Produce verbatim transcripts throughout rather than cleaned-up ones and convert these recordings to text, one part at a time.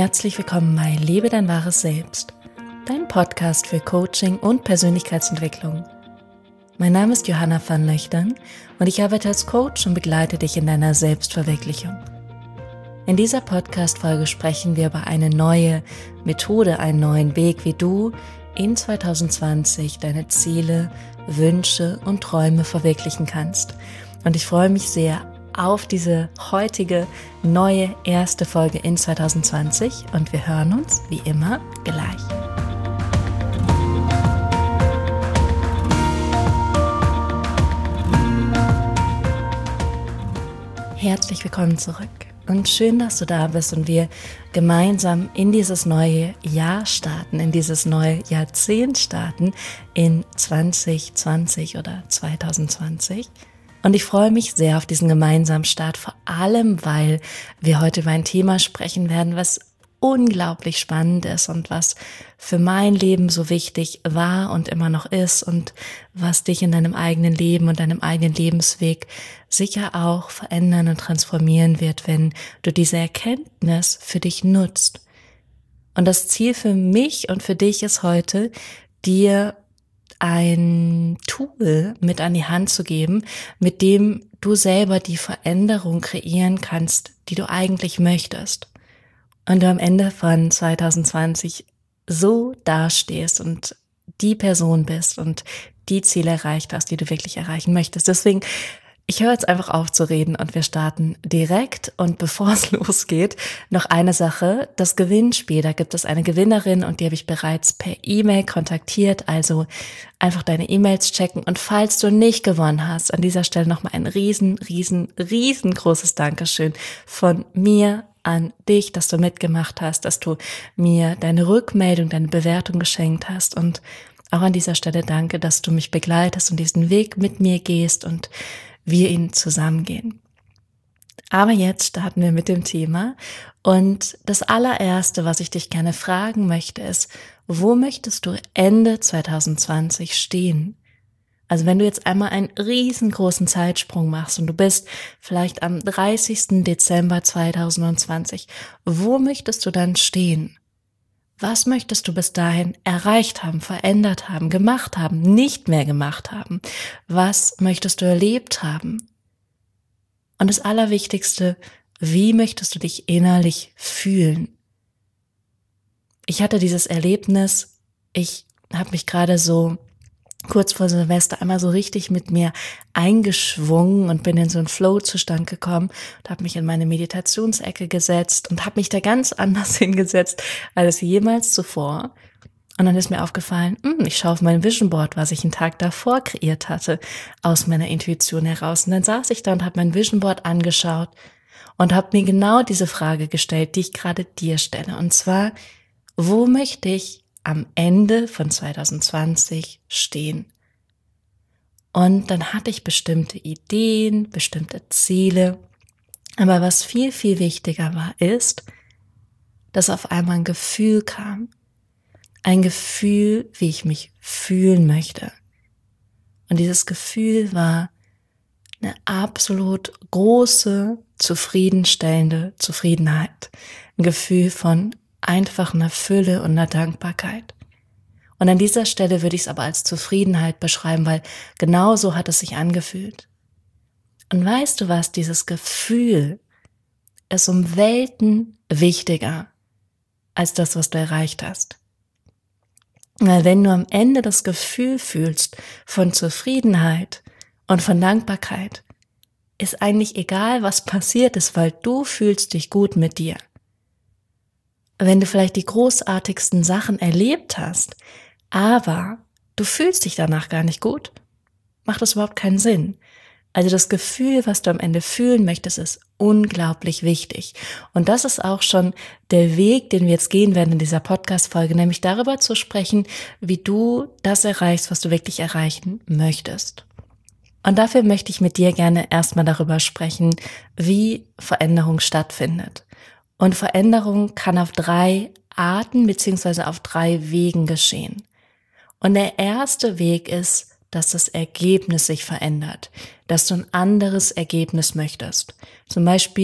Herzlich willkommen bei Lebe dein wahres Selbst, dein Podcast für Coaching und Persönlichkeitsentwicklung. Mein Name ist Johanna van Löchtern und ich arbeite als Coach und begleite dich in deiner Selbstverwirklichung. In dieser Podcast-Folge sprechen wir über eine neue Methode, einen neuen Weg, wie du in zwanzig zwanzig deine Ziele, Wünsche und Träume verwirklichen kannst. Und ich freue mich sehr auf diese heutige neue erste Folge in zwanzig zwanzig und wir hören uns wie immer gleich. Herzlich willkommen zurück und schön, dass du da bist und wir gemeinsam in dieses neue Jahr starten, in dieses neue Jahrzehnt starten in zwanzig zwanzig oder zwanzig zwanzig. Und ich freue mich sehr auf diesen gemeinsamen Start, vor allem, weil wir heute über ein Thema sprechen werden, was unglaublich spannend ist und was für mein Leben so wichtig war und immer noch ist und was dich in deinem eigenen Leben und deinem eigenen Lebensweg sicher auch verändern und transformieren wird, wenn du diese Erkenntnis für dich nutzt. Und das Ziel für mich und für dich ist heute, dir ein Tool mit an die Hand zu geben, mit dem du selber die Veränderung kreieren kannst, die du eigentlich möchtest. Und du am Ende von zwanzig zwanzig so dastehst und die Person bist und die Ziele erreicht hast, die du wirklich erreichen möchtest. Deswegen, ich höre jetzt einfach auf zu reden und wir starten direkt. Und bevor es losgeht, noch eine Sache, das Gewinnspiel. Da gibt es eine Gewinnerin und die habe ich bereits per E-Mail kontaktiert. Also einfach deine E-Mails checken. Und falls du nicht gewonnen hast, an dieser Stelle nochmal ein riesen, riesen, riesengroßes Dankeschön von mir an dich, dass du mitgemacht hast, dass du mir deine Rückmeldung, deine Bewertung geschenkt hast. Und auch an dieser Stelle danke, dass du mich begleitest und diesen Weg mit mir gehst und wir ihn zusammengehen. Aber jetzt starten wir mit dem Thema und das allererste, was ich dich gerne fragen möchte, ist, wo möchtest du Ende zwanzig zwanzig stehen? Also wenn du jetzt einmal einen riesengroßen Zeitsprung machst und du bist vielleicht am dreißigsten Dezember zwanzig zwanzig, wo möchtest du dann stehen? Was möchtest du bis dahin erreicht haben, verändert haben, gemacht haben, nicht mehr gemacht haben? Was möchtest du erlebt haben? Und das Allerwichtigste, wie möchtest du dich innerlich fühlen? Ich hatte dieses Erlebnis, ich habe mich gerade so kurz vor Silvester einmal so richtig mit mir eingeschwungen und bin in so einen Flow-Zustand gekommen und habe mich in meine Meditationsecke gesetzt und habe mich da ganz anders hingesetzt als jemals zuvor. Und dann ist mir aufgefallen, hm, ich schaue auf mein Vision Board, was ich einen Tag davor kreiert hatte, aus meiner Intuition heraus. Und dann saß ich da und habe mein Vision Board angeschaut und habe mir genau diese Frage gestellt, die ich gerade dir stelle. Und zwar, wo möchte ich am Ende von zwanzig zwanzig stehen? Und dann hatte ich bestimmte Ideen, bestimmte Ziele. Aber was viel, viel wichtiger war, ist, dass auf einmal ein Gefühl kam. Ein Gefühl, wie ich mich fühlen möchte. Und dieses Gefühl war eine absolut große, zufriedenstellende Zufriedenheit. Ein Gefühl von einfach einer Fülle und einer Dankbarkeit. Und an dieser Stelle würde ich es aber als Zufriedenheit beschreiben, weil genau so hat es sich angefühlt. Und weißt du was, dieses Gefühl ist um Welten wichtiger als das, was du erreicht hast. Weil wenn du am Ende das Gefühl fühlst von Zufriedenheit und von Dankbarkeit, ist eigentlich egal, was passiert ist, weil du fühlst dich gut mit dir. Wenn du vielleicht die großartigsten Sachen erlebt hast, aber du fühlst dich danach gar nicht gut, macht das überhaupt keinen Sinn. Also das Gefühl, was du am Ende fühlen möchtest, ist unglaublich wichtig. Und das ist auch schon der Weg, den wir jetzt gehen werden in dieser Podcast-Folge, nämlich darüber zu sprechen, wie du das erreichst, was du wirklich erreichen möchtest. Und dafür möchte ich mit dir gerne erstmal darüber sprechen, wie Veränderung stattfindet. Und Veränderung kann auf drei Arten beziehungsweise auf drei Wegen geschehen. Und der erste Weg ist, dass das Ergebnis sich verändert, dass du ein anderes Ergebnis möchtest. Zum Beispiel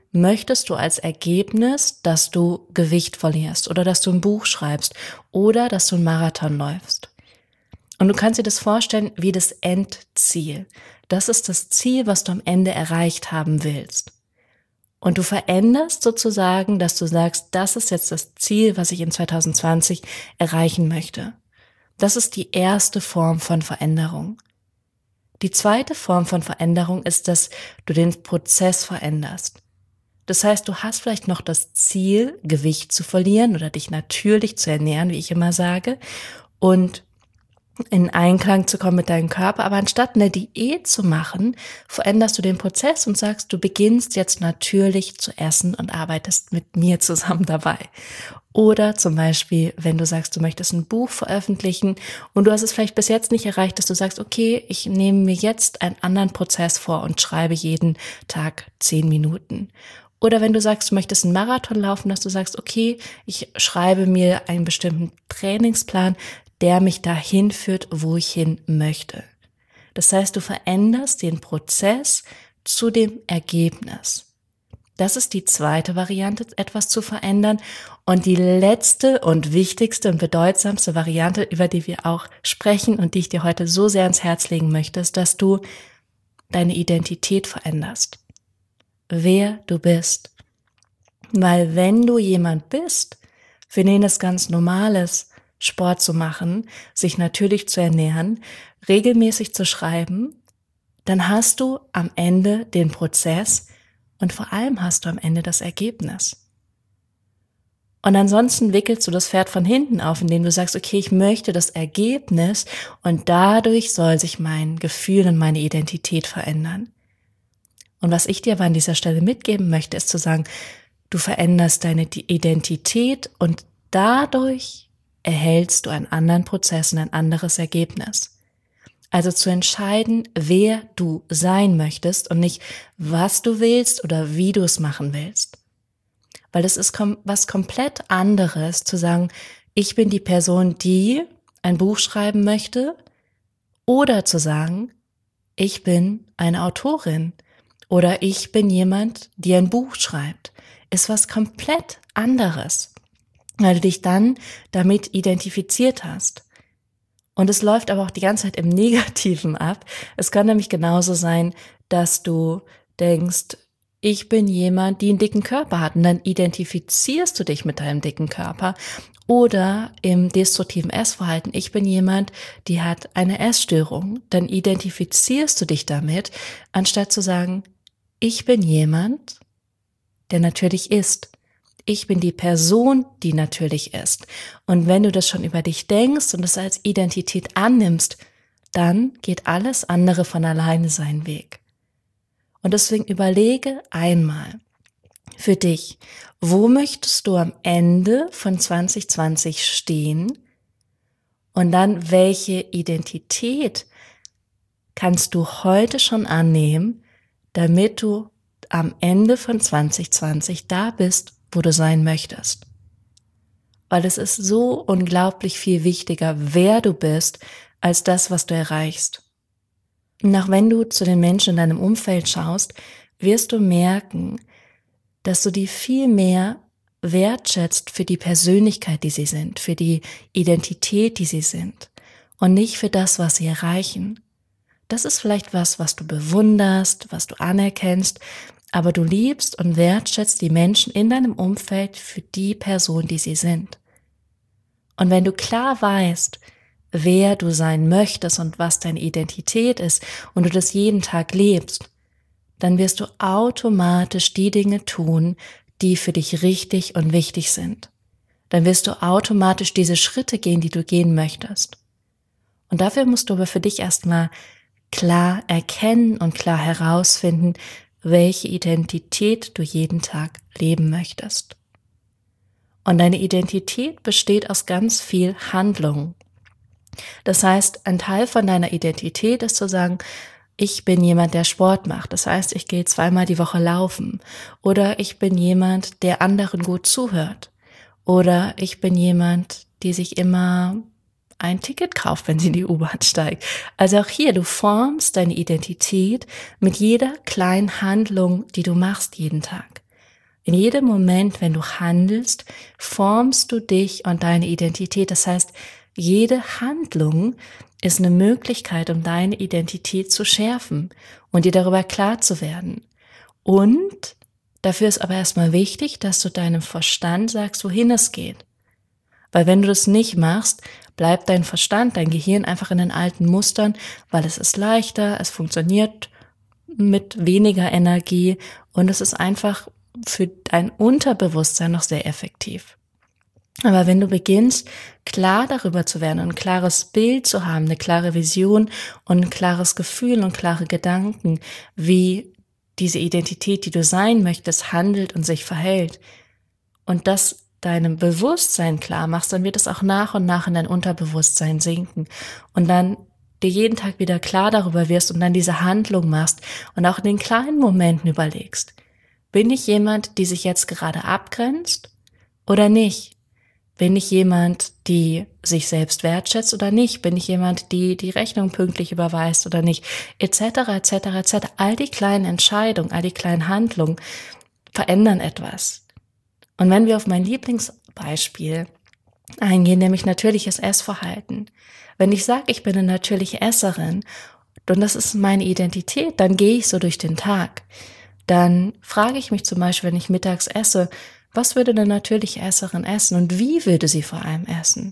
möchtest du als Ergebnis, dass du Gewicht verlierst oder dass du ein Buch schreibst oder dass du einen Marathon läufst. Und du kannst dir das vorstellen wie das Endziel. Das ist das Ziel, was du am Ende erreicht haben willst. Und du veränderst sozusagen, dass du sagst, das ist jetzt das Ziel, was ich in zwanzig zwanzig erreichen möchte. Das ist die erste Form von Veränderung. Die zweite Form von Veränderung ist, dass du den Prozess veränderst. Das heißt, du hast vielleicht noch das Ziel, Gewicht zu verlieren oder dich natürlich zu ernähren, wie ich immer sage, und in Einklang zu kommen mit deinem Körper, aber anstatt eine Diät zu machen, veränderst du den Prozess und sagst, du beginnst jetzt natürlich zu essen und arbeitest mit mir zusammen dabei. Oder zum Beispiel, wenn du sagst, du möchtest ein Buch veröffentlichen und du hast es vielleicht bis jetzt nicht erreicht, dass du sagst, okay, ich nehme mir jetzt einen anderen Prozess vor und schreibe jeden Tag zehn Minuten. Oder wenn du sagst, du möchtest einen Marathon laufen, dass du sagst, okay, ich schreibe mir einen bestimmten Trainingsplan, der mich dahin führt, wo ich hin möchte. Das heißt, du veränderst den Prozess zu dem Ergebnis. Das ist die zweite Variante, etwas zu verändern. Und die letzte und wichtigste und bedeutsamste Variante, über die wir auch sprechen und die ich dir heute so sehr ans Herz legen möchte, ist, dass du deine Identität veränderst. Wer du bist. Weil wenn du jemand bist, für den es ganz normal ist, Sport zu machen, sich natürlich zu ernähren, regelmäßig zu schreiben, dann hast du am Ende den Prozess und vor allem hast du am Ende das Ergebnis. Und ansonsten wickelst du das Pferd von hinten auf, indem du sagst, okay, ich möchte das Ergebnis und dadurch soll sich mein Gefühl und meine Identität verändern. Und was ich dir aber an dieser Stelle mitgeben möchte, ist zu sagen, du veränderst deine Identität und dadurch erhältst du einen anderen Prozess und ein anderes Ergebnis. Also zu entscheiden, wer du sein möchtest und nicht, was du willst oder wie du es machen willst. Weil es ist kom- was komplett anderes zu sagen, ich bin die Person, die ein Buch schreiben möchte, oder zu sagen, ich bin eine Autorin oder ich bin jemand, die ein Buch schreibt. Ist was komplett anderes, weil du dich dann damit identifiziert hast. Und es läuft aber auch die ganze Zeit im Negativen ab. Es kann nämlich genauso sein, dass du denkst, ich bin jemand, die einen dicken Körper hat, und dann identifizierst du dich mit deinem dicken Körper. Oder im destruktiven Essverhalten, ich bin jemand, die hat eine Essstörung, dann identifizierst du dich damit, anstatt zu sagen, ich bin jemand, der natürlich isst. Ich bin die Person, die natürlich ist. Und wenn du das schon über dich denkst und es als Identität annimmst, dann geht alles andere von alleine seinen Weg. Und deswegen überlege einmal für dich, wo möchtest du am Ende von zwanzig zwanzig stehen? Und dann, welche Identität kannst du heute schon annehmen, damit du am Ende von zwanzig zwanzig da bist, wo du sein möchtest. Weil es ist so unglaublich viel wichtiger, wer du bist, als das, was du erreichst. Und auch wenn du zu den Menschen in deinem Umfeld schaust, wirst du merken, dass du die viel mehr wertschätzt für die Persönlichkeit, die sie sind, für die Identität, die sie sind und nicht für das, was sie erreichen. Das ist vielleicht was, was du bewunderst, was du anerkennst, aber du liebst und wertschätzt die Menschen in deinem Umfeld für die Person, die sie sind. Und wenn du klar weißt, wer du sein möchtest und was deine Identität ist und du das jeden Tag lebst, dann wirst du automatisch die Dinge tun, die für dich richtig und wichtig sind. Dann wirst du automatisch diese Schritte gehen, die du gehen möchtest. Und dafür musst du aber für dich erstmal klar erkennen und klar herausfinden, welche Identität du jeden Tag leben möchtest. Und deine Identität besteht aus ganz viel Handlung. Das heißt, ein Teil von deiner Identität ist zu sagen, ich bin jemand, der Sport macht. Das heißt, ich gehe zweimal die Woche laufen. Oder ich bin jemand, der anderen gut zuhört. Oder ich bin jemand, die sich immer ein Ticket kauft, wenn sie in die U-Bahn steigt. Also auch hier, du formst deine Identität mit jeder kleinen Handlung, die du machst jeden Tag. In jedem Moment, wenn du handelst, formst du dich und deine Identität. Das heißt, jede Handlung ist eine Möglichkeit, um deine Identität zu schärfen und dir darüber klar zu werden. Und dafür ist aber erstmal wichtig, dass du deinem Verstand sagst, wohin es geht. Weil wenn du das nicht machst, bleibt dein Verstand, dein Gehirn einfach in den alten Mustern, weil es ist leichter, es funktioniert mit weniger Energie und es ist einfach für dein Unterbewusstsein noch sehr effektiv. Aber wenn du beginnst, klar darüber zu werden und ein klares Bild zu haben, eine klare Vision und ein klares Gefühl und klare Gedanken, wie diese Identität, die du sein möchtest, handelt und sich verhält und das deinem Bewusstsein klar machst, dann wird es auch nach und nach in dein Unterbewusstsein sinken und dann dir jeden Tag wieder klar darüber wirst und dann diese Handlung machst und auch in den kleinen Momenten überlegst, bin ich jemand, die sich jetzt gerade abgrenzt oder nicht? Bin ich jemand, die sich selbst wertschätzt oder nicht? Bin ich jemand, die die Rechnung pünktlich überweist oder nicht? Etc., etc., et cetera. All die kleinen Entscheidungen, all die kleinen Handlungen verändern etwas. Und wenn wir auf mein Lieblingsbeispiel eingehen, nämlich natürliches Essverhalten. Wenn ich sage, ich bin eine natürliche Esserin und das ist meine Identität, dann gehe ich so durch den Tag. Dann frage ich mich zum Beispiel, wenn ich mittags esse, was würde eine natürliche Esserin essen und wie würde sie vor allem essen?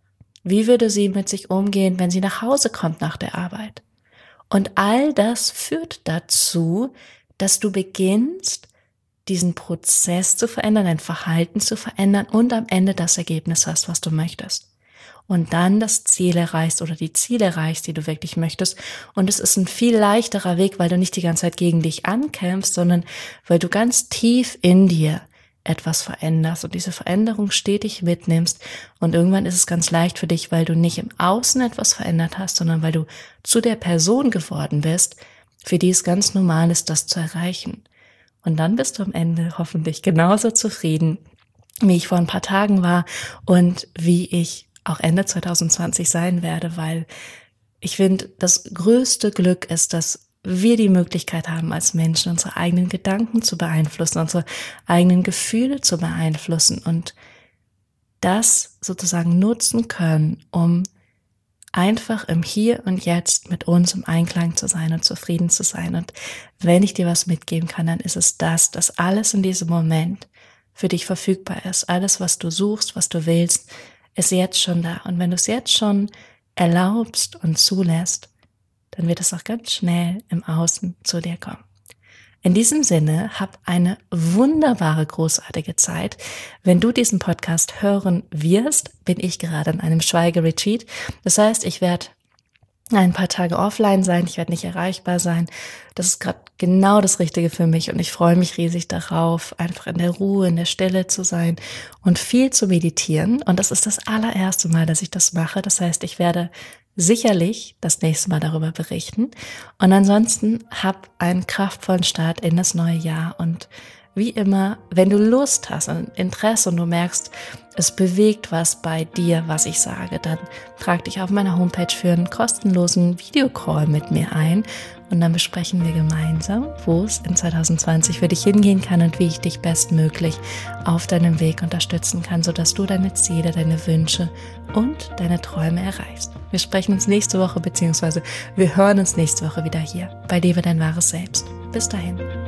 Wie würde sie mit sich umgehen, wenn sie nach Hause kommt nach der Arbeit? Und all das führt dazu, dass du beginnst, diesen Prozess zu verändern, dein Verhalten zu verändern und am Ende das Ergebnis hast, was du möchtest. Und dann das Ziel erreichst oder die Ziele erreichst, die du wirklich möchtest. Und es ist ein viel leichterer Weg, weil du nicht die ganze Zeit gegen dich ankämpfst, sondern weil du ganz tief in dir etwas veränderst und diese Veränderung stetig mitnimmst. Und irgendwann ist es ganz leicht für dich, weil du nicht im Außen etwas verändert hast, sondern weil du zu der Person geworden bist, für die es ganz normal ist, das zu erreichen. Und dann bist du am Ende hoffentlich genauso zufrieden, wie ich vor ein paar Tagen war und wie ich auch Ende zwanzig zwanzig sein werde, weil ich finde, das größte Glück ist, dass wir die Möglichkeit haben, als Menschen unsere eigenen Gedanken zu beeinflussen, unsere eigenen Gefühle zu beeinflussen und das sozusagen nutzen können, um einfach im Hier und Jetzt mit uns im Einklang zu sein und zufrieden zu sein. Und wenn ich dir was mitgeben kann, dann ist es das, dass alles in diesem Moment für dich verfügbar ist. Alles, was du suchst, was du willst, ist jetzt schon da. Und wenn du es jetzt schon erlaubst und zulässt, dann wird es auch ganz schnell im Außen zu dir kommen. In diesem Sinne, hab eine wunderbare, großartige Zeit. Wenn du diesen Podcast hören wirst, bin ich gerade in einem Schweigeretreat. Das heißt, ich werde ein paar Tage offline sein, ich werde nicht erreichbar sein. Das ist gerade genau das Richtige für mich und ich freue mich riesig darauf, einfach in der Ruhe, in der Stille zu sein und viel zu meditieren. Und das ist das allererste Mal, dass ich das mache. Das heißt, ich werde sicherlich das nächste Mal darüber berichten. Und ansonsten hab einen kraftvollen Start in das neue Jahr. Und wie immer, wenn du Lust hast und Interesse und du merkst, es bewegt was bei dir, was ich sage, dann trag dich auf meiner Homepage für einen kostenlosen Videocall mit mir ein. Und dann besprechen wir gemeinsam, wo es in zwanzig zwanzig für dich hingehen kann und wie ich dich bestmöglich auf deinem Weg unterstützen kann, sodass du deine Ziele, deine Wünsche und deine Träume erreichst. Wir sprechen uns nächste Woche, beziehungsweise wir hören uns nächste Woche wieder hier bei Lebe dein wahres Selbst. Bis dahin.